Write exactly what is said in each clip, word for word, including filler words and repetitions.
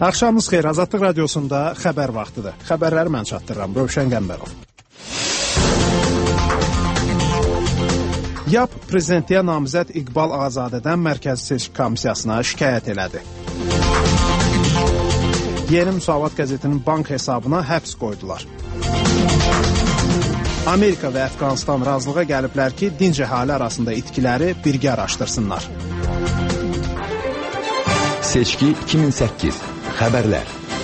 Axşamınız xeyir, Azadlıq Radiosunda xəbər vaxtıdır. Xəbərləri mən çatdırıram, Rövşən Qəmbərov. Y A P prezidentliyə namizəd İqbal Ağazadədən Mərkəzi Seçki Komissiyasına şikayət elədi. Yeni Müsavat qəzetinin bank hesabına həbs qoydular. Amerika və Əfqanistan razılığa gəliblər ki, dinc əhali arasında itkiləri birgə araşdırsınlar. Seçki iki min səkkiz. Xəbərlər.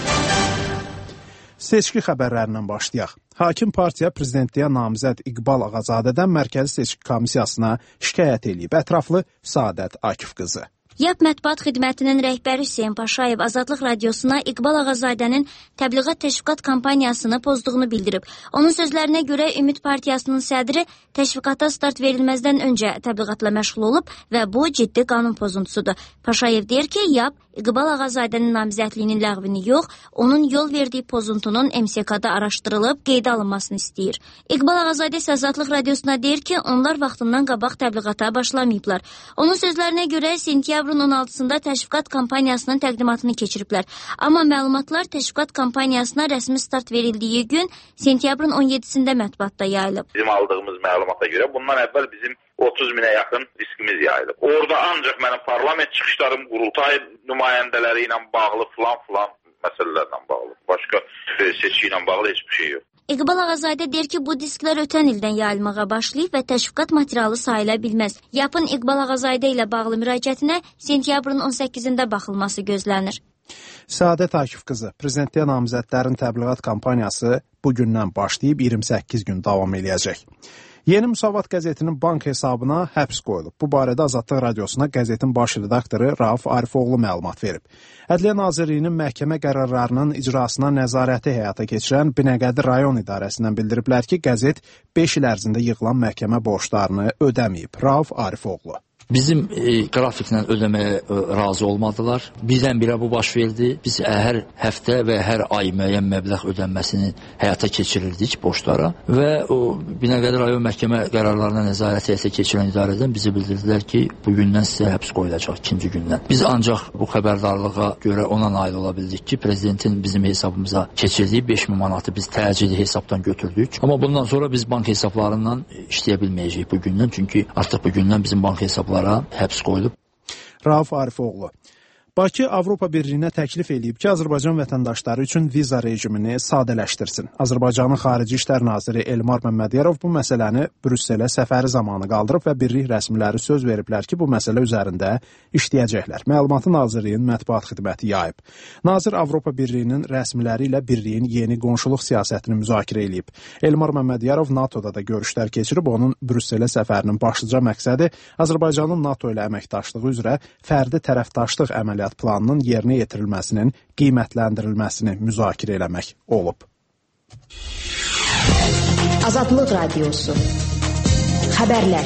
Seçki xəbərlərindən başlayaq. Hakim partiya prezidentliyə namizəd İqbal Ağazadədən Mərkəzi Seçki Komissiyasına şikayət eləyib. Ətraflı Səadət Akif qızı. Y A P Mətbuat Xidmətinin rəhbəri Hüseyn Paşayev Azadlıq Radiosuna İqbal Ağazadənin təbliğat təşviqat kampaniyasını pozduğunu bildirib. Onun sözlərinə görə Ümid Partiyasının sədri təşviqata start verilməzdən öncə təbliğatla məşğul olub və bu ciddi qanun pozuntusudur. Paşayev deyir ki, Y A P İqbal Ağazadənin namizədliyinin ləğvini yox, onun yol verdiyi pozuntunun M S K-da araşdırılıb qeydə alınmasını istəyir. İqbal Ağazadə isə Azadlıq Radiosuna deyir ki, onlar vaxtından qabaq təbliğata başlamayıblar. Onun sözlərinə görə sentyabrın on altısında təşviqat kampaniyasının təqdimatını keçiriblər. Amma məlumatlar təşviqat kampaniyasına rəsmi start verildiyi gün sentyabrın on yedisində mətbuatda yayılıb. Bizim aldığımız məlumata görə bundan əvvəl bizim otuz minə yaxın diskimiz yayılıb. Orada ancaq mənim parlament çıxışlarım, qurultay nümayəndələri ilə bağlı filan-filan məsələlərlə bağlı. Başqa seçki ilə bağlı heç bir şey yox. İqbal Ağazadə deyir ki, bu disklər ötən ildən yayılmağa başlayıb və təşviqat materialı sayıla bilməz. Y A P-ın İqbal Ağazadə ilə bağlı müraciətinə sentyabrın on səkkizində baxılması gözlənir. Səadət Akif qızı, prezidentliyə namizədlərin təbliğat kampaniyası bugündən başlayıb iyirmi səkkiz gün davam eləyəcək. Yeni Müsavat qəzetinin bank hesabına həbs qoyulub. Bu barədə Azadlıq Radiosuna qəzetin baş redaktoru Rauf Arifoğlu məlumat verib. Ədliyyə Nazirliyinin məhkəmə qərarlarının icrasına nəzarəti həyata keçirən Binəqədi rayon idarəsindən bildiriblər ki, qəzet beş il ərzində yığılan məhkəmə borclarını ödəməyib. Rauf Arifoğlu. Bizim e, qrafiklə ödəməyə e, razı olmadılar. Birdən-birə bu baş verdi. Biz e, hər həftə və hər ay müəyyən məbləğ ödənməsini həyata keçirirdik borclara və o Binəqədi rayon məhkəmə qərarlarına nəzarət həyata keçirən idarədən bizi bildirdilər ki, bu gündən sizə həbs qoyulacaq, ikinci gündən. Biz ancaq bu xəbərdarlığa görə ona nail ola bildik ki, prezidentin bizim hesabımıza keçirdiyi beş min manatı biz təcili hesabdan götürdük. Amma bundan sonra biz bank hesablarından işləyə bilməyəcəyik bu gündən, çünki artıq bu gündən bizim bank hesabları həbs qoyulub. Rauf Arifoğlu. Bakı Avropa Birliyinə təklif eləyib ki, Azərbaycan vətəndaşları üçün viza rejimini sadələşdirsin. Azərbaycanın Xarici İşlər Naziri Elmar Məmmədiyarov bu məsələni Brüsselə səfəri zamanı qaldırıb və birlik rəsmiləri söz veriblər ki, bu məsələ üzərində işləyəcəklər. Məlumatı Nazirliyin mətbuat xidməti yayıb. Nazir Avropa Birliyinin rəsmiləri ilə birliyin yeni qonşuluq siyasətini müzakirə eləyib. Elmar Məmmədiyarov NATOda da görüşlər keçirib, onun Brüsselə səfərinin başlıca məqsədi Azərbaycanın NATO ilə əməkdaşlığı üzrə fərdi tərəfdaşlıq əməliyyatı planının yerinə yetirilməsinin qiymətləndirilməsini müzakirə eləmək olub. Azadlıq Radiosu. Xəbərlər.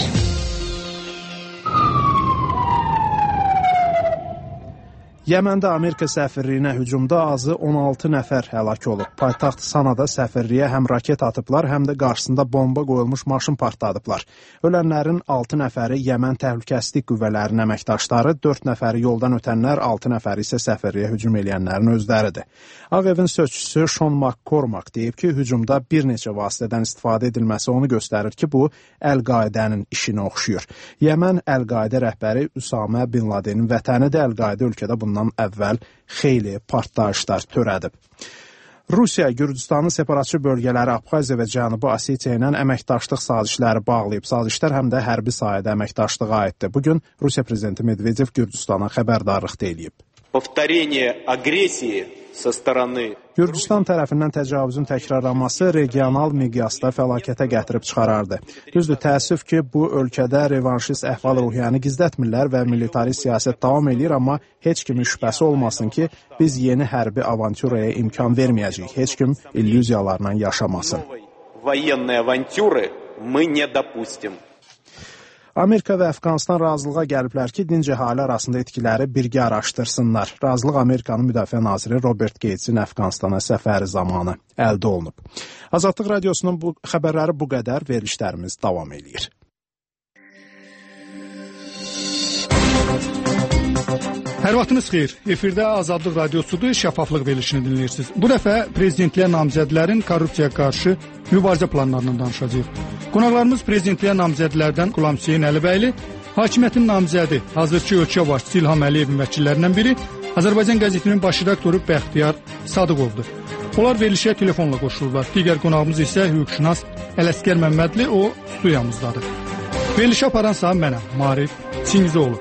Yəməndə Amerika səfirliyinə hücumda azı on altı nəfər həlak olub. Paytaxt Sanada səfirliyə həm raket atıblar, həm də qarşısında bomba qoyulmuş maşın partladıblar. Ölənlərin altı nəfəri Yəmən təhlükəsizlik qüvvələrinin əməkdaşları, dörd nəfəri yoldan ötənlər, altı nəfəri isə səfirliyə hücum eləyənlərin özləridir. Ağ Evin sözçüsü Sean McCormack deyib ki, hücumda bir neçə vasitədən istifadə edilməsi onu göstərir ki, bu Əl-Qaidənin işinə oxşuyur. Yəmən Əl-Qaidə rəhbəri Üsamə Bin Ladenin vətənidir. Əl-Qaidə ölkədə bundan əvvəl xeyli partlayışlar törədib. Rusiya Gürcüstanın separatçı bölgələri Abxaziya və Cənubi Osetiya ilə əməkdaşlıq sazişləri bağlayıb. Sazişlər həm də hərbi sahədə əməkdaşlığa aiddir. Bugün Rusiya prezidenti Medvedev Gürcüstana xəbərdarlıq da eləyib. Повторение агрессии со стороны Gürcüstan tərəfindən təcavüzün təkrarlanması regional miqyasda fəlakətə gətirib çıxarardı. Düzdür, təəssüf ki, bu ölkədə revanşist əhval-ruhiyyəni gizlətmirlər və militari siyasət davam edir, amma heç kimin şübhəsi olmasın ki, biz yeni hərbi avanturaya imkan verməyəcəyik. Heç kim illüziyalarla yaşamasın. Военные авантюры мы не допустим. Amerika və Əfqanistan razılığa gəliblər ki, dinc əhali arasında itkiləri birgə araşdırsınlar. Razılıq Amerikanın Müdafiə naziri Robert Gatesin Əfqanistana səfəri zamanı əldə olunub. Azadlıq Radiosunun bu xəbərləri bu qədər, verilişlərimiz davam edir. Hər vaxtınız xeyir. Efirdə Azadlıq Radiosudur, şəffaflıq verilişini dinləyirsiniz. Bu dəfə prezidentliyə namizədlərin korrupsiyaya qarşı mübarizə planlarından danışacağıq. Qonaqlarımız prezidentliyə namizədlərdən Qulam Hüseyn Əlibəyli, hakimiyyətin namizədi, hazırki ölkə başçısı İlham Əliyevin vəkillərindən biri, Azərbaycan qəzetinin baş redaktoru Bəxtiyar Sadıqovdur. Onlar verilişə telefonla qoşulurlar. Digər qonağımız isə hüquqşünas Ələsgər Məmmədli, o studiyamızdadır. Verilişə aparan sahib mənəm, Marif Çingizoğlu.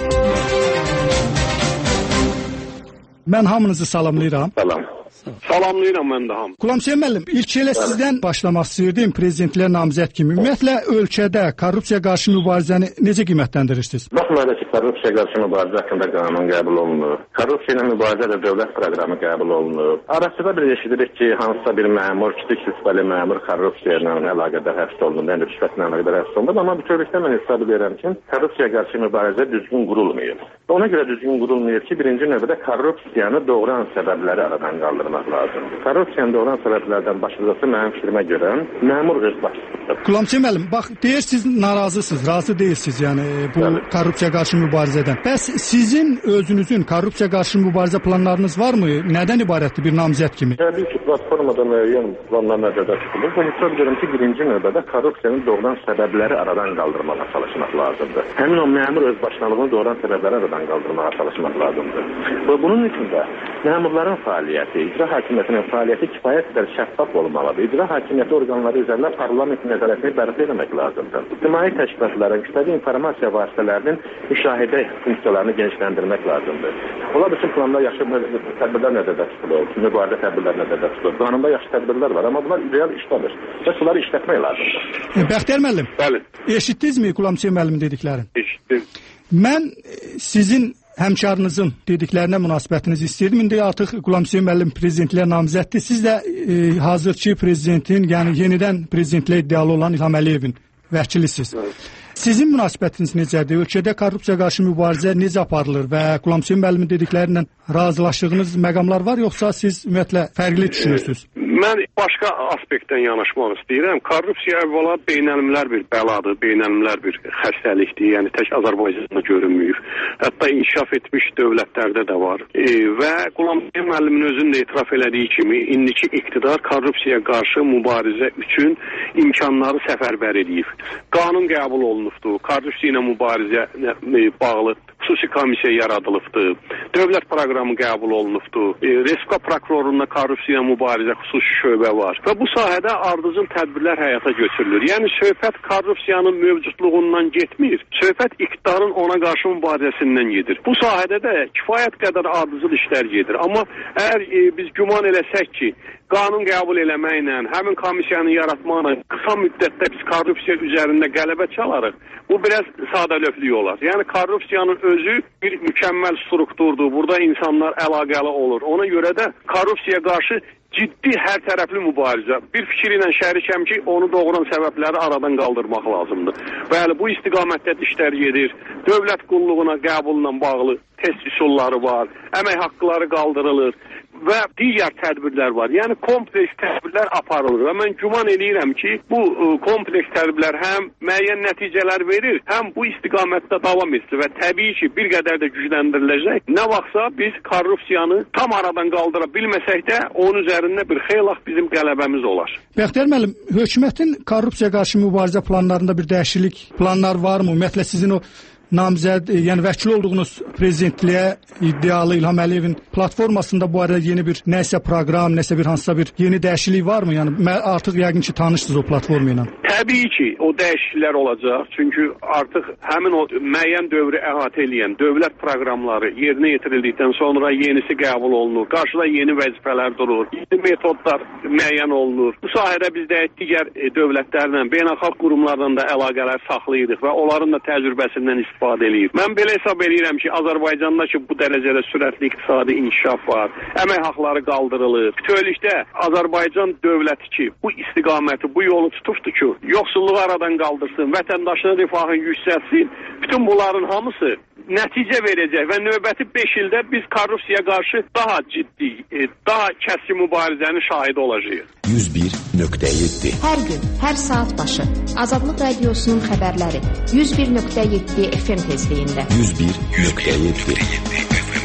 Mən hamınızı salamlayıram. Salam. Salamlayıram mən də hamı. Qulam Hüseyn müəllim, ilk elə sizdən başlamaq istəyirdim prezidentliyə namizəd kimi. Ümumiyyətlə ölkədə korrupsiyaya qarşı mübarizəni necə qiymətləndirirsiniz? Baxmayaraq ki, korrupsiyaya qarşı mübarizə haqqında qanun qəbul olunur. Korrupsiya ilə mübarizə də dövlət proqramı qəbul olunur. Arasında bir eşidirik ki, hansısa bir məmur, kiçik şübhəli məmur korrupsiya ilə əlaqədar həbs olunur, yəni rüşvətlə əlaqədar həbs olunur. Amma bütövlükdə mən hesab edirəm ki, korrupsiyaya qarşı mübarizə düzgün qurulmayıb. Ona görə düzgün qurulmayıb ki, birinci növbədə korrupsiyanı doğuran səbəbləri aradan qaldırmaq lazımdır. Korrupsiyanı doğuran səbəblərdən başlıcası mənim fikrimə görə məmur öz başçısıdır. Qulam Hüseyn müəllim, bax deyirsiniz narazısınız, razı deyilsiniz yəni bu evet. korrupsiya qarşı mübarizədən. Bəs sizin özünüzün korrupsiya qarşı mübarizə planlarınız varmı? Nədən ibarətdir bir namizəd kimi? Təbii ki, platformada müəyyən planlar nəzərdə tutulur. Bu hesab edirəm ki, birinci növbədə korrupsiyanın doğuran səbəbləri aradan qaldırmağa çalışmaq lazımdır. Həmin o məmur öz başçılığını doğuran səbəbləri aradan qaldırmağa çalışmaq lazımdır. Və bunun üçün də məmurların fəaliyyəti, icra hakimiyyətinin fəaliyyəti kifayət qədər şəffaf olmalıdır. İcra hakimiyyəti orqanları üzərində parlament nəzarətini bərpa etmək lazımdır. İctimai təşkilatların, kütləvi informasiya vasitələrinin müşahidə funksiyalarını genişləndirmək lazımdır. Onlar bütün planlar yaxşı tədbirlər nəzərdə tutulur, mübarizə tədbirlər nəzərdə tutulur. Qanunda yaxşı tədbirlər var, amma bunlar real işləmir. Və bunları işlətmək lazımdır. Bəxtiyar müəllim, bəli. Eşitdinizmi Qulam Hüseyn müəllimin dediklərini? Eşitdim. Mən sizin həmkarınızın dediklərinə münasibətinizi istəyirdim. İndi artıq Qulam Hüseyn müəllim prezidentliyə namizəddir. Siz də e, hazırki prezidentin, yəni yenidən prezidentliyə iddialı olan İlham Əliyevin vəkilisiniz. Evet. Sizin münasibətiniz necədir? Ölkədə korrupsiya qarşı mübarizə necə aparılır və Qulam Hüseyn müəllimin dediklərindən razılaşdığınız məqamlar var, yoxsa siz ümumiyyətlə fərqli düşünürsünüz? Mən başqa aspektdən yanaşmaq istəyirəm. Korrupsiya əvvəla beynəlmiləl bir bəladır, beynəlmiləl bir xəstəlikdir. Yəni tək Azərbaycanda görünmür. Hətta inkişaf etmiş dövlətlərdə də var. E, və Qulam Hüseyn müəllimin özünün də etiraf elədiyi kimi, indiki iqtidar korrupsiyaya qarşı mübarizə üçün imkanları səfərbər edib. Qanun qəbul olunubdur. Korrupsiya ilə mübarizə bağlı xüsusi komissiya yaradılıbdır. Dövlət proqramı qəbul olunubdur. E, Respublika prokurorluğunda korrupsiya mübarizə xüsusi şöbə var. Və bu sahədə ardıcıl tədbirlər həyata götürülür. Yəni söhbət korrupsiyanın mövcudluğundan getmir. Söhbət iqtidarın ona qarşı mübarizəsindən gedir. Bu sahədə də kifayət qədər ardıcıl işlər gedir. Amma əgər e, biz güman eləsək ki, qanun qəbul eləməklə, həmin komissiyanı yaratmaqla qısa müddətdə biz korrupsiya üzərində qələbə çalarıq. Bu biraz sadəlövhlük olar. Yəni korrupsiyanın özü bir mükəmməl strukturdur. Burada insanlar əlaqəli olur. Ona görə də korrupsiyaya qarşı ciddi hər tərəfli mübarizə. Bir fikir ilə şərikəm ki, onu doğuran səbəbləri aradan qaldırmaq lazımdır. Bəli, bu istiqamətdə işlər gedir. Dövlət qulluğuna qəbulla bağlı test üsulları var. Əmək haqqları qaldırılır və digər tədbirlər var. Yəni kompleks tədbirlər aparılır və mən güman edirəm ki, bu kompleks tədbirlər həm müəyyən nəticələr verir, həm bu istiqamətdə davam etsin və təbii ki, bir qədər də gücləndiriləcək. Nə vaxtsa biz korrupsiyanı tam aradan qaldıra bilməsək də onun üzərində bir xeyli bizim qələbəmiz olar. Bəxtiyar müəllim, hökumətin korrupsiya qarşı mübarizə planlarında bir dəyişiklik planlar varmı? Ümumiyyətlə sizin o namizəd, yəni vəkil olduğunuz prezidentliyə iddialı İlham Əliyevin platformasında bu arada yeni bir nəsə proqram, nəsə bir hansısa bir yeni dəyişiklik varmı? Yəni artıq yəqin ki, tanışsınız o platforma ilə. Təbii ki, o dəyişikliklər olacaq. Çünki artıq həmin o müəyyən dövrü əhatə edən dövlət proqramları yerinə yetirildikdən sonra yenisi qəbul olunur. Qarşıda yeni vəzifələr durur. Yeni metodlar müəyyən olunur. Bu sahədə biz də digər dövlətlərlə, beynəlxalq qurumlarla da əlaqələr saxlayırıq və onların da təcrübəsindən istifadə eləyir. Mən belə hesab edirəm ki, Azərbaycanda ki, bu dərəcədə sürətli iqtisadi inkişaf var, əmək haqqları qaldırılır. Bütövlükdə Azərbaycan dövləti ki, bu istiqaməti, bu yolu tutubdur ki, yoxsulluğu aradan qaldırsın, vətəndaşının rifahını yüksəlsin. Bütün bunların hamısı nəticə verəcək və növbəti beş ildə biz korrupsiyaya qarşı daha ciddi, daha kəskin mübarizənin şahidi olacağıq. yüz bir nöqtə yeddi Hər gün, hər saat başı Azadlıq Radiosunun xəbərləri yüz bir nöqtə yeddi F M tezliyində. yüz bir nöqtə yeddi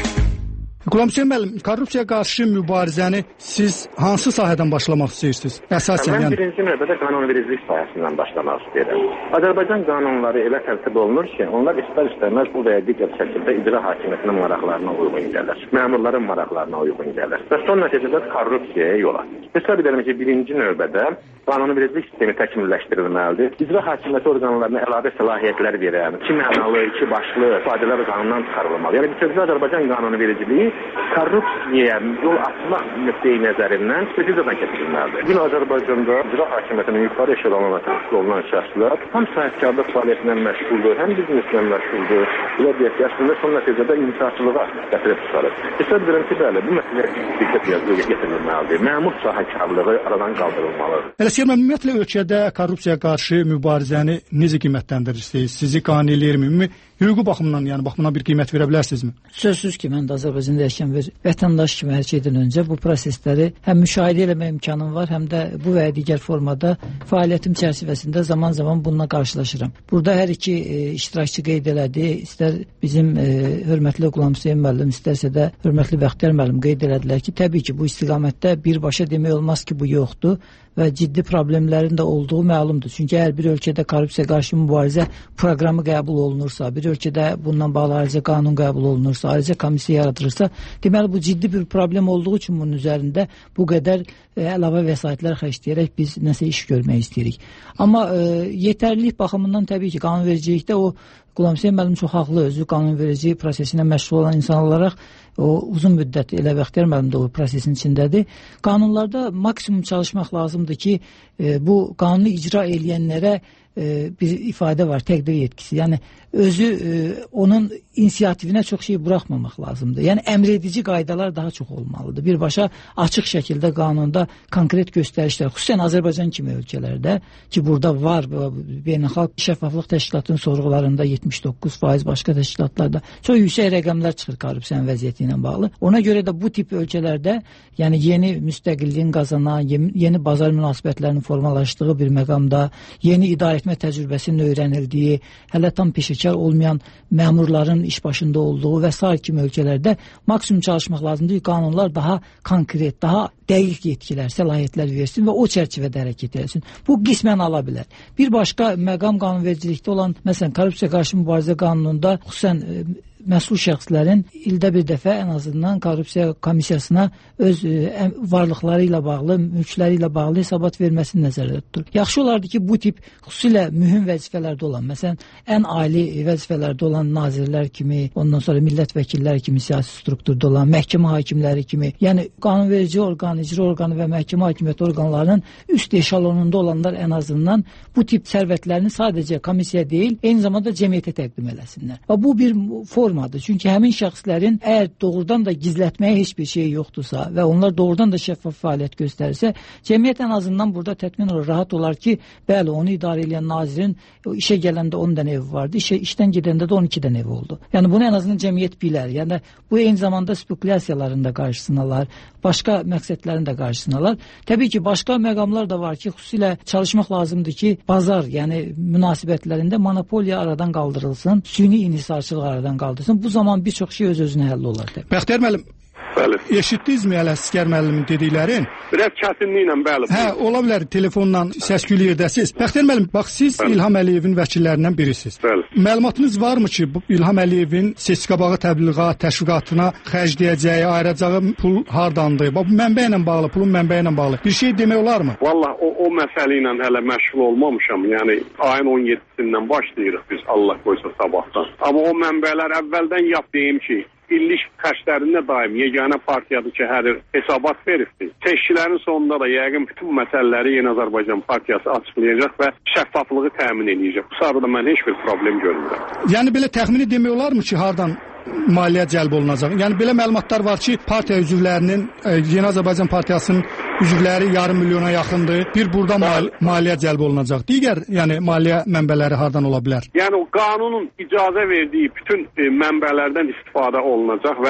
Qulamçiyan müəllim, korrupsiyaya qarşı mübarizəni siz hansı sahədən başlamaq istəyirsiniz? Əsasən, mən yəni birinci növbədə qanunvericilik sahəsindən başlamaq istəyirəm. Azərbaycan qanunları elə tərtib olunur ki, onlar istər-istəməz bu və ya digər şəkildə icra hakimiyyətinin maraqlarına uyğun gəlir, məmurların maraqlarına uyğun gəlir və son nəticədə korrupsiyaya yol açır. Hesab edirəm ki, birinci növbədə qanunvericilik sistemi təkmilləşdirilməlidir. İcra hakimiyyəti orqanlarına əlavə səlahiyyətlər verən, iki mənalı, iki başlı ifadələr qanundan çıxarılmalı. Yəni bütövlükdə Azərbaycan qanunvericiliyi korrupsiyaya yol açmaq nöqteyi nəzərindən spesifizadan keçirilməlidir. Bugün Azərbaycanda icra hakimiyyətinin yuxarı eşelonuna təşkil olunan şəxslər həm sahibkarlıq fəaliyyətindən məşğuldur, həm bizneslə məşğuldur. Belə deyək ki, əslində son nəticədə inhisarçılığa gətirib çıxarır. Hesab edirəm ki, bəli, bu məsələ diqqət yetirilməlidir. Məmur sahibkarlığı aradan qaldırılmalıdır. Ələsiyyər, ümumiyyətlə ölkədə korrupsiyaya qarşı mübarizəni necə qiymətləndirirsiniz? Sizi qane eləyirmi? Hüquqi baxımdan, yəni baxımdan bir qiymət verə bilərsinizmi? Sözsüz ki, mən də Azərbaycanda yaşayan bir vətəndaş kimi hər şeydən öncə bu prosesləri həm müşahidə etmək imkanım var, həm də bu və ya digər formada fəaliyyətim çərçivəsində zaman-zaman bununla qarşılaşıram. Burada hər iki e, iştirakçı qeyd elədi, istər bizim e, hörmətli Qulamçiyan müəllim, istərsə də hörmətli Bəxtiyar müəllim qeyd elədilər ki, təbii ki, bu istiqamətdə birbaşa demək olmaz ki, bu yoxdur və ciddi problemlərin də olduğu məlumdur. Çünki hər bir ölkədə korrupsiya qarşı mübarizə proqramı qəbul olunursa, bir ölkədə bundan bağlı ayrıca qanun qəbul olunursa, ayrıca komissiya yaradılırsa, deməli bu ciddi bir problem olduğu üçün bunun üzərində bu qədər e, əlavə vəsaitlər xərcləyərək biz nəsə iş görmək istəyirik. Amma e, yetərlilik baxımından təbii ki, qanunvericilikdə o Qulamçiyan müəllim çox haqlı, özü qanunverici prosesinə məşğul olan insan olaraq o uzun müddət elə Bəxtiyar müəllim də o prosesin içindədir. Qanunlarda maksimum çalışmaq lazımdır ki, e, bu qanunu icra edənlərə e, bir ifadə var, təqdir yetkisi. Yəni özü e, onun inisiativinə çox şey buraxmamaq lazımdır. Yəni əmr edici qaydalar daha çox olmalıdır. Birbaşa açıq şəkildə qanunda konkret göstərişlər, xüsusən Azərbaycan kimi ölkələrdə ki, burada var beynəlxalq şəffaflıq təşkilatının sorğularında yetmiş doqquz faiz, başqa təşkilatlarda çox yüksək rəqəmlər çıxır korrupsiyanın vəziyyəti ilə bağlı. Ona görə də bu tip ölkələrdə, yəni yeni müstəqilliyin qazanan, yeni bazar münasibətlərinin formalaşdığı bir məqamda, yeni idarəetmə təcrübəsinin öyrənildiyi, hələ tam peşəkar olmayan məmurların iş başında olduğu və sair kimi ölkələrdə maksimum çalışmaq lazımdır ki, qanunlar daha konkret, daha dəqiq yetkilər, səlahiyyətlər versin və o çərçivədə hərəkət etsin. Bu qismən ala bilər. Bir başqa məqam qanunvericilikdə olan, məsələn, korrupsiya qarşı mübarizə qanununda xüsusən e, məsul şəxslərin ildə bir dəfə ən azından korrupsiya komissiyasına öz e, varlıqları ilə bağlı, mülkləri ilə bağlı hesabat verməsini nəzərdə tutur. Yaxşı olardı ki, bu tip xüsusilə mühüm vəzifələrdə olan, məsələn, ən ali vəzifələrdə olan nazirlər kimi, ondan sonra millət vəkilləri kimi, siyasi strukturda olan, məhkəmə hakimləri kimi, yəni qanunverici orqan, icra orqanı və məhkəmə hakimiyyəti orqanlarının üst eşalonunda olanlar ən azından bu tip sərvətlərini sadəcə komissiya deyil, eyni zamanda cəmiyyətə təqdim eləsinlər. Və bu bir formadır. Çünki həmin şəxslərin əgər doğrudan da gizlətməyə heç bir şey yoxdursa və onlar doğrudan da şəffaf fəaliyyət göstərirsə, cəmiyyət ən azından burada tətmin olur, rahat olar ki, bəli, onu idarə edən nazirin işə gələndə on dənə evi vardı, işə, işdən gedəndə də on iki dənə evi oldu. Yəni bunu ən azından cəmiyyət bilər. Yəni bu eyni zamanda spekulyasiyaların da qarşısını alır, başqa məqsədlərin də qarşısını alır. Təbii ki, başqa məqamlar da var ki, xüsusilə çalışmaq lazımdır ki, bazar, yəni münasibətlərində monopoliya aradan qaldırılsın, süni inhisarçılıq aradan qaldırılsın. Bu zaman bir çox şey öz-özünə həll olar. Bəxtiyar müəllim, Bəli. eşitdinizmi Ələsgər müəllimin dediklərin? Biraz çətinliklə, bəli. Hə, ola bilər telefonla səs-küylü yerdəsiz. Bəxtiyar müəllim, bax siz bəli. İlham Əliyevin vəkillərindən birisiniz. Bəli. Məlumatınız varmı ki, bu İlham Əliyevin seçki qabağı təbliğat, təşviqatına xərcləyəcəyi, ayıracağı pul hardandır? Bax bu mənbə ilə bağlı, pulun mənbəyi ilə bağlı bir şey demək olarmı? Vallahi o, o məsələ ilə hələ məşğul olmamışam. Yəni ayın on yeddisindən başlayırıq biz, Allah qoysa sabahdan. Amma o mənbələr əvvəldən yap deyim ki, illik xərclərində daim yeganə partiyadır ki, hər hesabat veribdir. Seçkilərin sonunda da yəqin bütün məsələləri Yeni Azərbaycan Partiyası açıqlayacaq və şəffaflığı təmin edəcək. Bu sırada mən heç bir problem görmürəm. Yəni belə təxmini demək olarmı ki, hardan maliyyə cəlb olunacaq? Yəni belə məlumatlar var ki, partiya üzvlərinin, e, Yeni Azərbaycan Partiyasının üzvləri yarım milyona yaxındır. Bir burada mal maliyyə cəlb olunacaq. Digər, yəni maliyyə mənbələri hardan ola bilər? Yəni o qanunun icazə verdiyi bütün e, mənbələrdən istifadə olunacaq və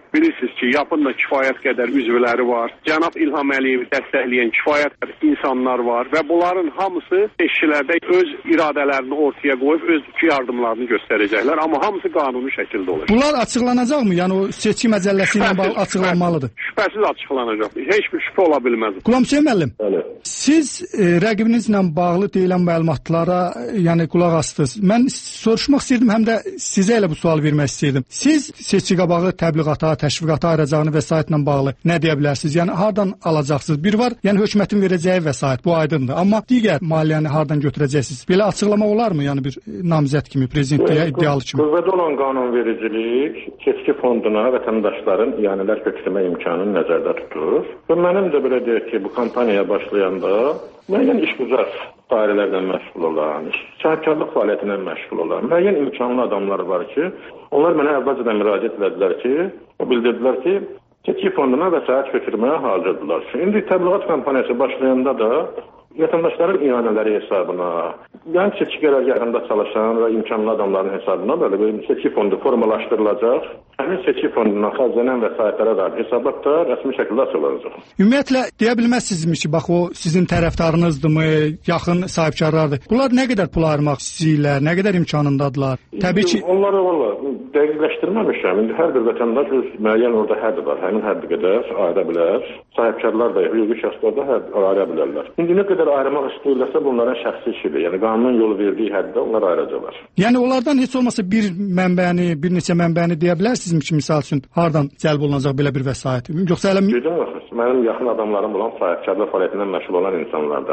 Bilirsiniz ki, yapında kifayət qədər üzvləri var. Cənab İlham Əliyevi dəstəkləyən kifayət qədər insanlar var və bunların hamısı seçkilərdə öz iradələrini ortaya qoyub öz yardımlarını göstərəcəklər, amma hamısı qanuni şəkildə olacaq. Bunlar açıqlanacaqmı? Yəni o seçki məcəlləsi ilə bağlı açıqlanmalıdır. Şübhəsiz açıqlanacaq. Heç bir şübhə ola bilməz. Qulam Hüseyn müəllim, Bəli. siz e, rəqibinizlə bağlı deyilən məlumatlara e, yəni qulaq astınız. Mən soruşmaq istəyirdim, həm də sizə elə bu sual vermək istəyirdim. Siz seçki qabağı təbliğata, təşviqata ayıracağını vəsaitlə bağlı nə deyə bilərsiniz? Yəni hardan alacaqsınız? Bir var, yəni hökumətin verəcəyi vəsait, bu aydındır. Amma digər maliyyəni hardan götürəcəksiniz? Belə açıqlama olarmı? Yəni bir namizəd kimi, prezidentliyə iddialı kimi. Qüvvədə olan qanunvericilik seçki fonduna vətəndaşların iyanələr köçürmə imkanını nəzərdə tutur. Və mənim də belə deyək ki, bu kampaniyaya başlayanda müəyyən işgüzar dairələrdən məşğul olan, sahibkarlıq fəaliyyətindən məşğul olan müəyyən imkanlı adamlar var ki, onlar mənə əvvəlcədən müraciət etdilər ki, o bildirdilər ki, seçki fonduna vəsait köçürməyə hazırdırlar. İndi təbliğat kampaniyası başlayanda da vətəndaşların iyanələri hesabına, yəni seçki qərargahında çalışan və imkanlı adamların hesabına belə bir seçki fondu formalaşdırılacaq. Həmin seçki fondundan xərclənən vəsaitlərə dair hesabat da rəsmi şəkildə açılacaq. Ümumiyyətlə deyə bilməzsizmi ki, bax o sizin tərəfdarınızdırmı, yaxın sahibkarlardır. Bunlar nə qədər pul ayırmaq istəyirlər, nə qədər imkanındadılar? Təbii ki, onları valla dəqiqləşdirməmişəm. İndi hər bir vətəndaş öz müəyyən orada həddi var. Həmin həddi qədər ayıra bilər. Sahibkarlar da, hüquqi şəxslər də ayıra bilərlər. İndi nə qədər ayırmaq istəyirlərsə bunların şəxsi işidir. Yəni qanunun yol verdiyi həddə onlar ayıracaqlar. Yəni onlardan heç olmasa bir mənbəni, bir neçə mənbəni deyə bilərsinizmi ki, misal üçün hardan cəlb olunacaq belə bir vəsait? Yoxsa elə Dedim baxın, mənim yaxın adamlarım olan sahibkarlıq fəaliyyətindən məşğul olan insanlardan.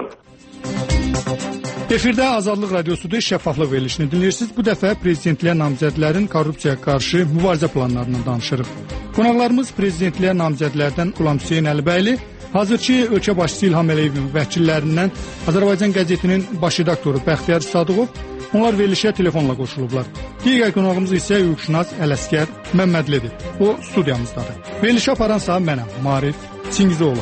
Efirdə Azadlıq Radiosu'da şəffaflıq verilişini dinləyirsiniz. Bu dəfə prezidentliyə namizədlərin korrupsiyaya qarşı mübarizə planlarından danışırıq. Qonaqlarımız prezidentliyə namizədlərdən Qulam Hüseyn Əlibəyli, hazırki ölkə başçısı İlham Əliyevin vəkillərindən Azərbaycan qəzetinin baş redaktoru Bəxtiyar Sadıqov, onlar verilişə telefonla qoşulublar. Digər qonağımız isə hüquqşünas Ələsgər Məmmədlidir. O studiyamızdadır. Verilişə aparansa mənəm, Marif Çingizoğlu.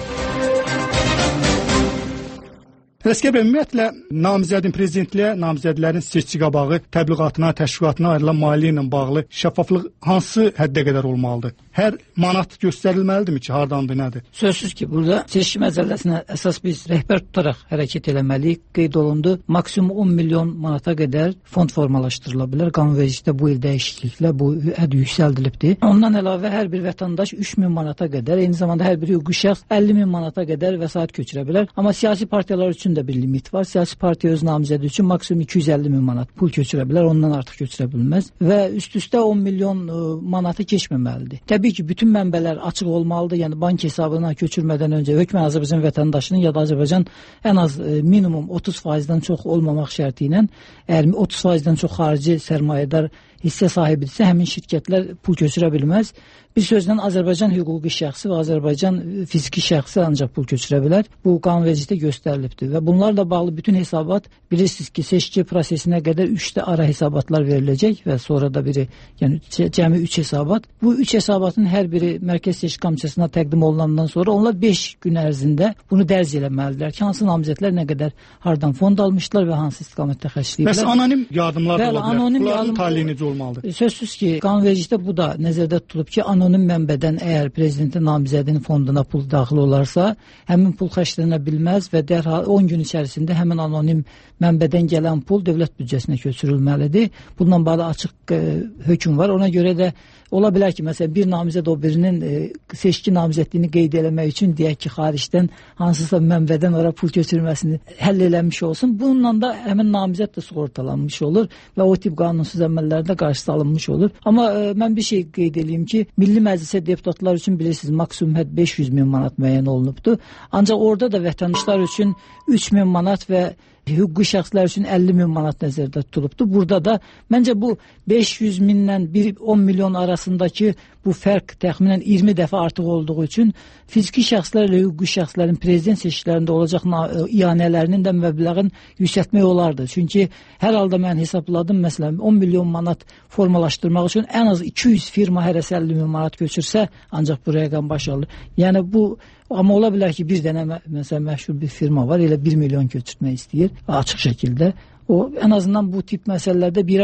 Ələsgər bəy, ümumiyyətlə namizədin prezidentliyə, namizədlərin seçki qabağı təbliğatına, təşviqatına ayrılan maliyyə ilə bağlı şəffaflıq hansı həddə qədər olmalıdır? Hər manat göstərilməlidirmi ki, hardandır, nədir? Sözsüz ki, burada seçki məcəlləsinə əsas biz rəhbər tutaraq hərəkət eləməliyik. Qeyd olundu, maksimum on milyon manata qədər fond formalaşdırıla bilər. Qanunvericilikdə bu il dəyişikliklə bu hədd yüksəldilibdir. Ondan əlavə hər bir vətəndaş üç min manata qədər, eyni zamanda hər bir hüquqi şəxs əlli min manata qədər vəsait köçürə bilər. Amma siyasi partiyalar üçün də bir limit var. Siyasi partiya öz namizədi üçün maksimum iki yüz əlli min manat pul köçürə bilər, ondan artıq köçürə bilməz və üst-üstə on milyon manatı keçməməlidir. Təbii ki, bütün mənbələr açıq olmalıdır. Yəni bank hesabına köçürmədən öncə hökmən Azərbaycan vətəndaşının ya da Azərbaycan ən az minimum otuz faizdən çox olmamaq şərti ilə, əgər otuz faizdən çox xarici sərmayədar hissə sahibidirsə, həmin şirkətlər pul köçürə bilməz. Bir sözlə Azərbaycan hüquqi şəxsi və Azərbaycan fiziki şəxsi ancaq pul köçürə bilər. Bu qanunvericilikdə göstərilibdir və bunlarla bağlı bütün hesabat, bilirsiniz ki, seçki prosesinə qədər üçdə ara hesabatlar veriləcək və sonra da biri, yəni cəmi üç hesabat. Bu üç hesabatın hər biri Mərkəz Seçki Komissiyasına təqdim olunandan sonra onlar beş gün ərzində bunu dərc eləməlidirlər ki, hansı namizədlər nə qədər hardan fond almışlar və hansı istiqamətdə xərcləyiblər. Bəs anonim yardımlar da ola bilər. Bunların yardım... taliyi necə olmalıdır? Sözsüz ki, qanunvericilikdə bu da nəzərdə tutulub ki, anonim mənbədən əgər prezidentin namizədinin fonduna pul daxil olarsa, həmin pul xərclənə bilməz və dərhal on gün içərisində həmin anonim mənbədən gələn pul dövlət büdcəsinə köçürülməlidir. Bununla bağlı açıq e, hökm var. Ona görə də ola bilər ki, məsələn, bir namizəd o birinin e, seçki namizədliyini qeyd eləmək üçün deyək ki, xaricdən hansısa mənbədən ora pul köçürməsini həll eləmiş olsun. Bununla da həmin namizəd də sığortalanmış olur və o tip qanunsuz əməllərdə qarşısı alınmış olur. Amma e, mən bir şey qeyd edeyim ki, Milli Məclisə deputatlar üçün bilirsiniz, maksimum hədd beş yüz min manat müəyyən olunubdur. Ancaq orada da vətəndaşlar üçün üç min manat və hüquqi şəxslər üçün əlli min manat nəzərdə tutulubdur. Burada da məncə bu beş yüz mindən on milyon arasındakı bu fərq təxminən iyirmi dəfə artıq olduğu üçün fiziki şəxslərlə hüquqi şəxslərin prezident seçkilərində olacaq iyanələrinin də məbləğin yüksəltmək olardı. Çünki hər halda mən hesabladım, məsələn on milyon manat formalaşdırmaq üçün ən az iki yüz firma hərəsi əlli min manat köçürsə ancaq bu rəqəm baş alır. Yəni bu amma ola bilər ki, bir dənə məsələn məşhur bir firma var, elə bir milyon köçürtmək istəyir açıq şəkildə. O ən azından bu tip məsələlərdə biraz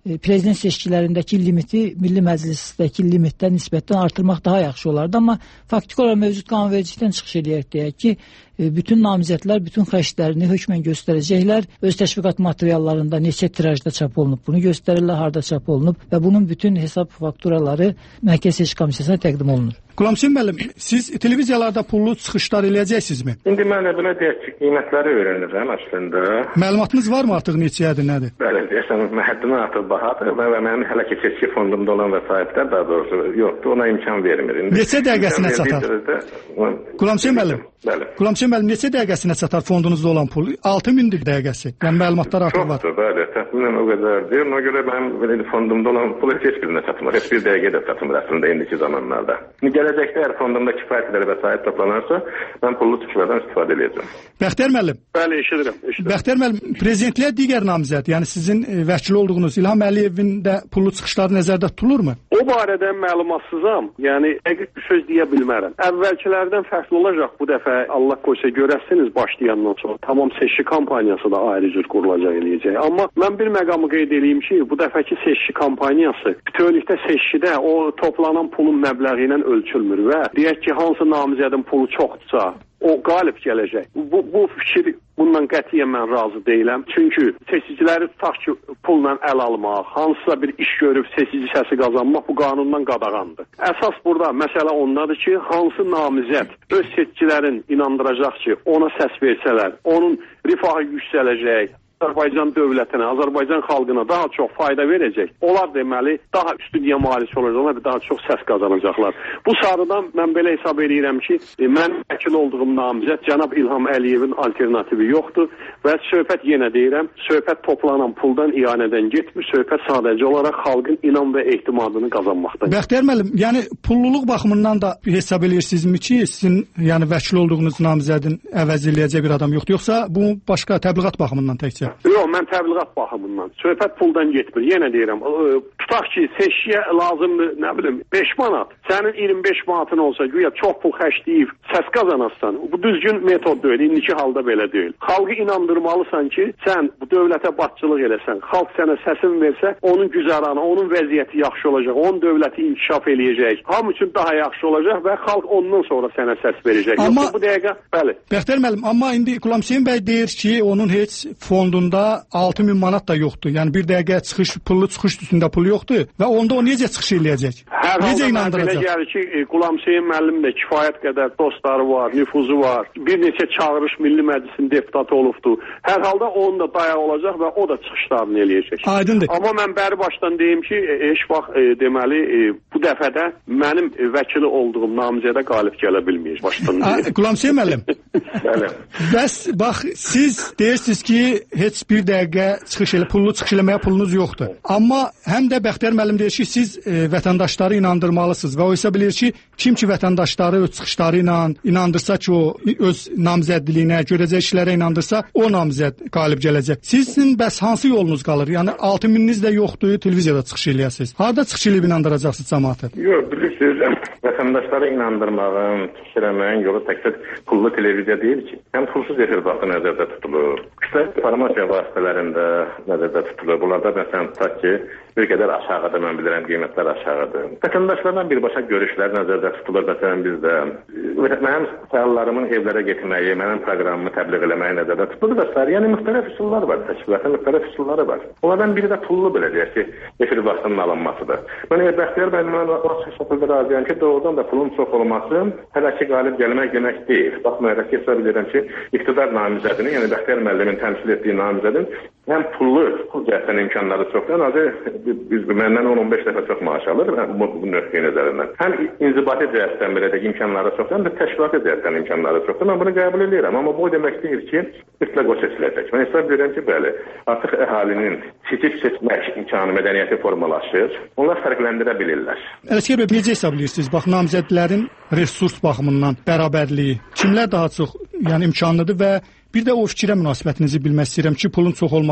prezident seçkilərindəki limiti Milli Məclisdəki limitdən nisbətən artırmaq daha yaxşı olardı. Amma faktiki olaraq mövcud qanunvericilikdən çıxış edək deyək ki, bütün namizədlər bütün xərclərini hökmən göstərəcəklər. Öz təşviqat materiallarında neçə tirajda çap olunub, bunu göstərirlər, harda çap olunub və bunun bütün hesab fakturaları Mərkəzi Seçki Komissiyasına təqdim olunur. Qulamçin müəllim, siz televiziyalarda pullu çıxışlar eləyəcəksinizmi? İndi mən buna deyək ki, qiymətləri öyrənirəm əslində. Məlumatınız varmı artıq neçədir, nədir? Bəli, deyəsən, həddindən artıq bahadır və mənim hələ ki seçki fondumda olan vəsaitlər daha doğrusu yoxdur, ona imkan vermir. İndi neçə dəqiqəsinə çatar? Qulamçin müəllim, bəli. Qulamçin müəllim, neçə dəqiqəsinə çatar fondunuzda olan pul? altı mindir dəqiqəsi. Yəni məlumatlar artıq var. Çoxdur, bəli, təxminən o qədərdir. Ona görə mənim fondumda olan pul heç birinə çatmır. Heç bir dəqiqə də çatmır əslində indiki zamanlarda. Gələcəkdə əgər fondumda kifayət qədər vəsait toplanarsa, mən pullu çıxışlardan istifadə edəcəm. Bəxtiyar müəllim. Bəli, eşidirəm, eşidirəm. Bəxtiyar müəllim, prezidentliyə digər namizəd, yəni sizin vəkil olduğunuz İlham Əliyevin də pullu çıxışları nəzərdə tutulurmu? O barədə məlumatsızam. Yəni dəqiq bir söz deyə bilmərəm. Əvvəlkilərdən fərqli olacaq bu dəfə. Allah qoysa görəsiniz başlayandan sonra tamam seçki kampaniyası da ayrı cür qurulacaq eləyəcək. Amma mən bir məqamı qeyd edeyim ki, bu dəfəki seçki kampaniyası bütövlükdə seçkidə o toplanan pulun məbləği ilə ölçülmür və deyək ki, hansı namizədin pulu çoxdursa, o qalib gələcək. Bu, bu fikir bundan qətiyyən mən razı deyiləm. Çünki seçiciləri tutaq ki, pulla əl almaq, hansısa bir iş görüb seçici səsi qazanmaq bu qanundan qadağandır. Əsas burada məsələ ondadır ki, hansı namizəd öz seçicilərin inandıracaq ki, ona səs versələr, onun rifahı yüksələcək, Azərbaycan dövlətinə, Azərbaycan xalqına daha çox fayda verəcək. Onlar deməli daha üstünlüyə malik olacaqlar və daha çox səs qazanacaqlar. Bu sarıdan mən belə hesab edirəm ki, mən vəkil olduğum namizəd cənab İlham Əliyevin alternativi yoxdur və söhbət yenə deyirəm, söhbət toplanan puldan, iyanədən getmir, söhbət sadəcə olaraq xalqın inan və ehtimadını qazanmaqdan. Bəxtiyar müəllim, yəni pulluluq baxımından da hesab edirsinizmi ki, sizin yəni vəkil olduğunuz namizədin əvəz eləyəcək bir adam yoxdur, yoxsa bu başqa təbliğat baxımından təkcə? Yox, mən təbliğat baxımından. Söhbət puldan getmir. Yenə deyirəm, tutaq ki, seçkiyə lazımdır, nə bilim, beş manat. Sənin iyirmi beş manatın olsa, güya çox pul xərcləyib səs qazanarsan. Bu düzgün metod deyil, indiki halda belə deyil. Xalqı inandırmalısan ki, sən bu dövlətə başçılıq eləsən, xalq sənə səsin versə, onun güzəranı, onun vəziyyəti yaxşı olacaq, onun dövləti inkişaf eləyəcək. Hamı üçün daha yaxşı olacaq və xalq ondan sonra sənə səs verəcək. Amma, yoxsa bu dəqiqə, bəli. Bəxtiyar müəllim, amma indi Qulamçin bəy deyir ki, onun heç fondu altı min manat da yoxdur. Yəni bir dəqiqə çıxış, pullu çıxış üstündə pul yoxdur və onda o necə çıxış eləyəcək? Hər necə halda belə gəlir ki, Qulamçin müəllim də kifayət qədər dostları var, nüfuzu var. Bir neçə çağırış Milli Məclisin deputatı olubdu. Hər halda onun da dayaq olacaq və o da çıxışlarını eləyəcək. Aydındır. Amma mən bəri başdan deyim ki, heç vaxt e, deməli e, bu dəfədə mənim e, vəkili olduğum namizədə qalib gələ bilməyəcək başdan deyim. Qulamçin müəllim. Bəli. Bəs bax, siz deyirsiniz ki, heç bir dəqiqə çıxış elə, pullu çıxış eləməyə pulunuz yoxdur. Amma həm də Bəxtiyar müəllim deyir ki, siz e, vətəndaşları inandırmalısınız və o isə bilir ki, kim ki vətəndaşları öz çıxışları ilə inandırsa ki, o öz namizədliyinə, görəcək işlərə inandırsa, o namizəd qalib gələcək. Sizin bəs hansı yolunuz qalır? Yəni altı mininiz də yoxdur, televiziyada çıxış eləyəsiniz. Harda çıxış eləyib inandıracaqsınız cəmaatı? Yox, bilirsiniz, vətəndaşları inandırmağın, çıxış eləməyin yolu təkcə pullu televiziya deyil ki, həm pulsuz efir vaxtı nəzərdə tutulur. İşte informasiya vasitələrində nəzərdə tutulur. Bunlarda məsələn tutaq ki, bir qədər aşağıdır, mən bilirəm, qiymətlər aşağıdır. Vətəndaşlardan birbaşa görüşlər nəzərdə tutulur. Məsələn, bizdə mənim fəallarımın evlərə getməyi, mənim proqramımı təbliğ eləməyi nəzərdə tutulur və s. Yəni müxtəlif üsullar var, təşkilatın müxtəlif üsulları var. Onlardan biri də pullu belə deyək ki, efir vaxtının alınmasıdır. Mən Bəxtiyar bəy, mən o şəkildə razıyam ki, doğrudan da pulun çox olması hələ ki qalib gəlmək demək deyil. Baxmayaraq ki, hesab edirəm ki, iqtidar namizədinin, yəni Bəxtiyar müəllimin təmsil etdiyi namizədin həm pullu, pul cəhətdən imkanları çoxdur, azı biz məndən on on beş dəfə çox maaş alır bu, bu nöqteyi nəzərindən. Həm inzibati cəhətdən belə də imkanları çoxdur, həm də təşkilati cəhətdən imkanları çoxdur. Mən bunu qəbul edirəm, amma bu demək deyil ki, mütləq o seçiləcək. Mən hesab edirəm ki, bəli, artıq əhalinin seçib seçmək imkanı, mədəniyyəti formalaşır. Onlar fərqləndirə bilirlər. Ələsgər bəy, necə hesab edirsiniz? Bax, namizədlərin resurs baxımından bərabərliyi kimlər daha çox yəni imkanlıdır və bir də o fikrə münasibətinizi bilmək istəyirəm ki, pulun çox olmağı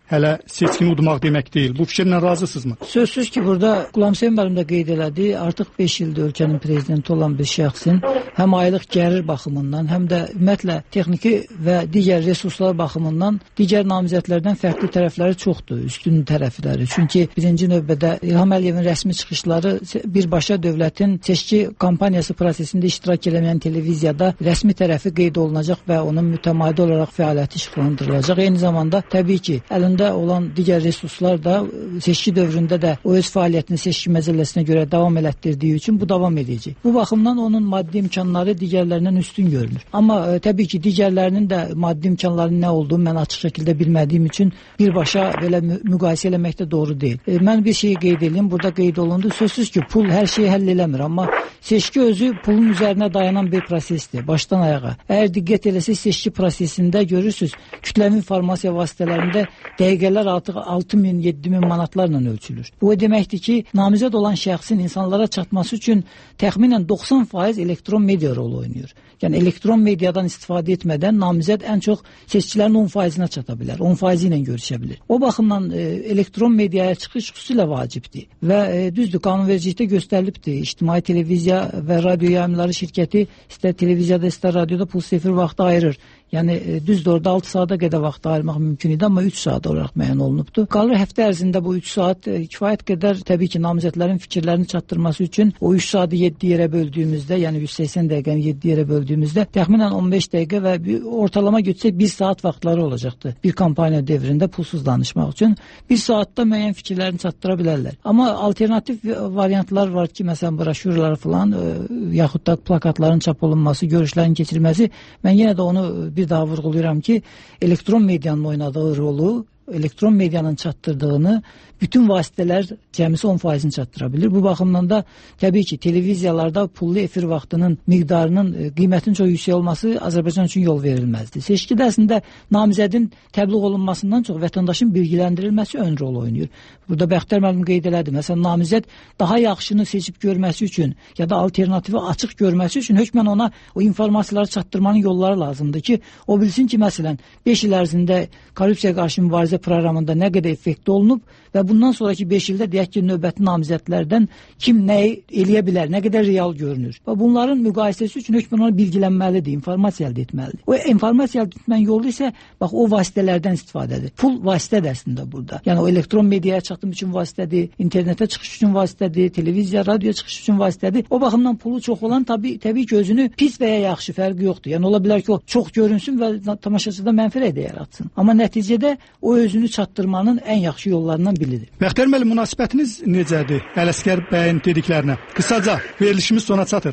hələ seçkini udmaq demək deyil. Bu fikirlə razısınızmı? Sözsüz ki, burada Qulamseyn müəllim də qeyd elədi, artıq beş ildir ölkənin prezidenti olan bir şəxsin həm aylıq gəlir baxımından, həm də ümumiyyətlə texniki və digər resurslar baxımından digər namizədlərdən fərqli tərəfləri çoxdur, üstün tərəfləri. Çünki birinci növbədə İlham Əliyevin rəsmi çıxışları birbaşa dövlətin seçki kampaniyası prosesində iştirak etməyən televiziyada rəsmi tərəfi qeyd olunacaq və onun mütəmadi olaraq fəaliyyəti işıqlandırılacaq. Eyni zamanda təbii ki, əlində olan digər resurslar da seçki dövründə də o öz fəaliyyətini seçki məcəlləsinə görə davam elətdirdiyi üçün bu davam edəcək. Bu baxımdan onun maddi imkanları digərlərindən üstün görünür. Amma e, təbii ki, digərlərinin də maddi imkanlarının nə olduğunu mən açıq şəkildə bilmədiyim üçün birbaşa belə mü müqayisə eləmək də doğru deyil. E, mən bir şeyi qeyd edeyim, burada qeyd olundu. Sözsüz ki, pul hər şeyi həll eləmir, amma seçki özü pulun üzərinə dayanan bir prosesdir, başdan ayağa. Əgər diqqət eləsək seçki prosesində görürsüz, kütləvi informasiya vasitələrində dəqiqələr artıq altı min, yeddi min manatlarla ölçülür. Bu o deməkdir ki, namizəd olan şəxsin insanlara çatması üçün təxminən doxsan faiz elektron media rolu oynayır. Yəni elektron mediadan istifadə etmədən namizəd ən çox seçkilərin on faizinə çata bilər, on faizi ilə görüşə bilir. O baxımdan e, elektron mediaya çıxış xüsusilə vacibdir və e, düzdür, qanunvericilikdə göstərilibdir. İctimai televiziya və radio yayımları şirkəti istər televiziyada, istər radioda pulsuz efir vaxtı ayırır. Yəni e, düzdür, orada altı saata qədər vaxt ayırmaq mümkün idi, amma üç saat olaraq müəyyən olunubdur. Qalır həftə ərzində bu üç saat e, kifayət qədər təbii ki, namizədlərin fikirlərini çatdırması üçün o üç saatı yeddi yerə böldüyümüzdə, yəni yüz səksən dəqiqəni yeddi yerə böldüyümüzdə təxminən on beş dəqiqə və bir, ortalama götürsək bir saat vaxtları olacaqdır. Bir kampaniya dövründə pulsuz danışmaq üçün bir saatda müəyyən fikirlərini çatdıra bilərlər. Amma alternativ variantlar var ki, məsələn, broşürlər falan, e, yaxud da plakatların çap olunması, görüşlərin keçirilməsi. Mən yenə də onu bir daha vurğulayıram ki, elektron medianın oynadığı rolu, elektron medianın çatdırdığını bütün vasitələr cəmisi on faizini çatdıra bilir. Bu baxımdan da təbii ki, televiziyalarda pullu efir vaxtının miqdarının, e, qiymətinin çox yüksək olması Azərbaycan üçün yol verilməzdir. Seçkidə əslində namizədin təbliğ olunmasından çox vətəndaşın bilgiləndirilməsi ön rol oynayır. Burada Bəxtiyar müəllim qeyd elədi. Məsələn, namizəd daha yaxşını seçib görməsi üçün ya da alternativi açıq görməsi üçün hökmən ona o informasiyaları çatdırmanın yolları lazımdır ki, o bilsin ki, məsələn, beş il ərzində korrupsiya qarşı mübarizə proqramında nə qədər effektiv olunub və bundan sonraki beş ildə deyək ki, növbəti namizədlərdən kim nəyi eləyə bilər, nə qədər real görünür. Və bunların müqayisəsi üçün hökmən ona bilgilənməlidir, informasiya əldə etməlidir. O informasiya əldə etmənin yolu isə bax o vasitələrdən istifadədir. Pul vasitədir əslində burada. Yəni o elektron mediaya çatım üçün vasitədir, internetə çıxış üçün vasitədir, televiziya, radioya çıxış üçün vasitədir. O baxımdan pulu çox olan təbii, təbii ki, özünü pis və ya yaxşı fərqi yoxdur. Yəni ola bilər ki, o çox görünsün və tamaşaçıda mənfi rədə yaratsın. Amma nəticədə o özünü çatdırmanın ən yaxşı yollarından biridir. Bəxtiyar müəllim, münasibətiniz necədir Ələsgər bəyin dediklərinə? Qısaca verilişimiz sona çatır.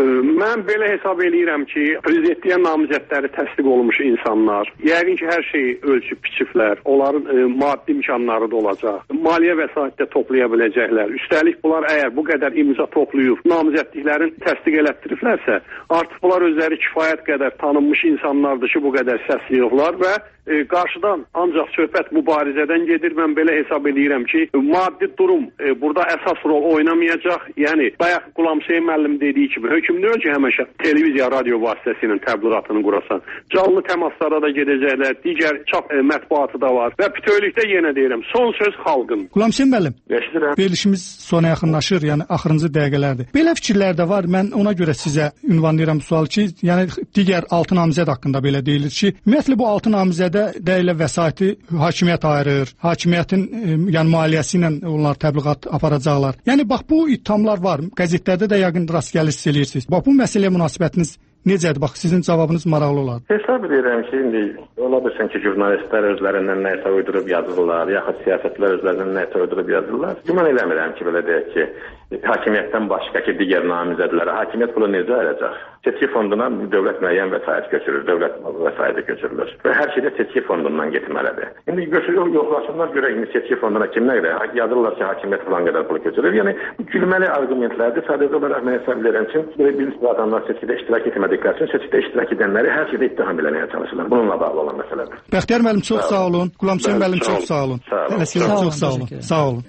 Mən belə hesab eləyirəm ki, prezidentliyə namizədləri təsdiq olmuş insanlar, yəqin ki, hər şeyi ölçüb biçiblər, onların e, maddi imkanları da olacaq, maliyyə vəsait də toplaya biləcəklər. Üstəlik bunlar əgər bu qədər imza toplayıb namizədliklərin təsdiq elətdiriblərsə, artıq bunlar özləri kifayət qədər tanınmış insanlardır ki, bu qədər səs yığıblar və e, qarşıdan ancaq söhbət mübarizədən gedir. Mən belə hesab eləyirəm ki, maddi durum e, burada əsas rol oynamayacaq. Yəni, bayaq Qulamseyn müəllim dediyi kimi, hökm deyil ki, həmişə televiziya, radio vasitəsilə təbliğatını qurasan. Canlı təmaslara da gedəcəklər, digər çap e, mətbuatı da var və bütövlükdə yenə deyirəm, son söz xalqın. Qulamseyn müəllim, verilişimiz sona yaxınlaşır, yəni axırıncı dəqiqələrdir. Belə fikirlər də var, mən ona görə sizə ünvanlayıram bu sual ki, yəni digər altı namizəd haqqında belə deyilir ki, ümumiyyətlə bu altı namizədə də elə vəsaiti hakimiyyət ayırır, hakimiyyətin e, yəni maliyyəsi ilə onlar təbliğat aparacaqlar. Yəni bax bu ithamlar var, qəzetlərdə də yəqin rast gəlirsiniz eləyirsiniz. Bax bu məsələyə münasibətiniz necədir? Bax sizin cavabınız maraqlı olar. Hesab edirəm ki, indi ola bilsin ki, jurnalistlər özlərindən nəsə uydurub yazırlar, yaxud siyasətlər özlərindən nəsə uydurub yazırlar. Güman eləmirəm ki, belə deyək ki, hakimiyyətdən başqa ki, digər namizədlərə hakimiyyət pulu necə ayıracaq? Seçki fonduna dövlət müəyyən vəsait götürür, dövlət vəsaiti götürülür və hər şeydə seçki fondundan getməlidir. İndi götürür, yoxlasınlar görək, indi seçki fonduna kimlər qədər yazırlar ki, hakimiyyət falan qədər pulu götürür. Yəni, bu gülməli argumentlərdir. Sadəcə olaraq mən hesab edirəm ki, bir sıra adamlar seçkidə iştirak etmədikləri üçün seçkidə iştirak edənləri hər şeydə ittiham eləməyə çalışırlar. Bununla bağlı olan məsələdir. Bəxtiyar müəllim, çox sağ olun. Qulamseyn müəllim, çox sağ olun. Ələsgər, çox sağ olun. Sağ olun.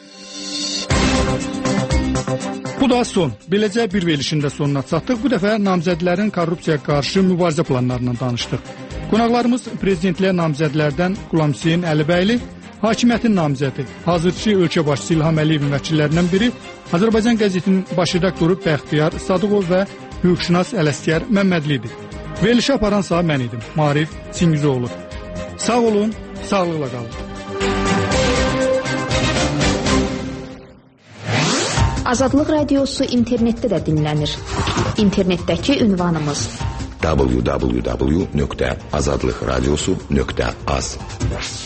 Bu da son. Beləcə bir verilişin də sonuna çatdıq. Bu dəfə namizədlərin korrupsiyaya qarşı mübarizə planlarından danışdıq. Qonaqlarımız prezidentliyə namizədlərdən Qulam Hüseyn Əlibəyli, hakimiyyətin namizədi, hazırki ölkə başçısı İlham Əliyevin vəkillərindən biri, Azərbaycan qəzetinin baş redaktoru Bəxtiyar Sadıqov və hüquqşünas Ələsgər Məmmədlidir. Verilişi aparansa mən idim, Marif Çingizoğlu. Sağ olun, sağlıqla qalın. Azadlıq Radiosu internetdə də dinlənir. İnternetdəki ünvanımız w w w nöqtə azadlıqradiosu nöqtə az.